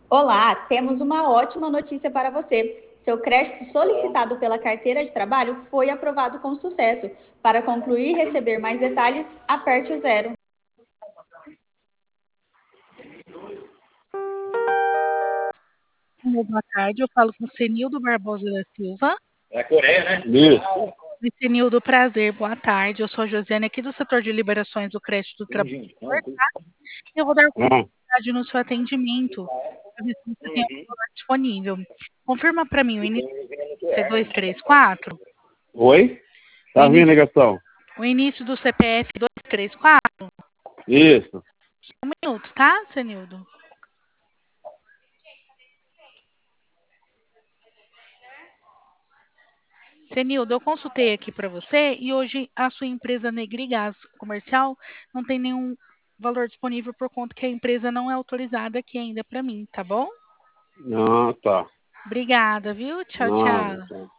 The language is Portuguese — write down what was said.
Olá, temos uma ótima notícia para você. Seu crédito solicitado pela carteira de trabalho foi aprovado com sucesso. Para concluir e receber mais detalhes, aperte o zero. Boa tarde, eu falo com o Cenildo Barbosa da Silva. É a Coreia, né? Isso. Oi, Cenildo, prazer, boa tarde. Eu sou a Josiane, aqui do setor de liberações do crédito do trabalho. Eu vou dar continuidade no seu atendimento, para ver se você tem um valor disponível. Confirma para mim o início do C234? Oi? O Tá vindo início, ligação? o início do CPF 234? Isso. Um minuto, tá, Cenildo? Cenildo, eu consultei aqui para você e hoje a sua empresa Negrigás Comercial não tem nenhum valor disponível por conta que a empresa não é autorizada aqui ainda para mim, tá bom? Ah, tá. Obrigada, viu? Tchau, Nada, tchau. tá.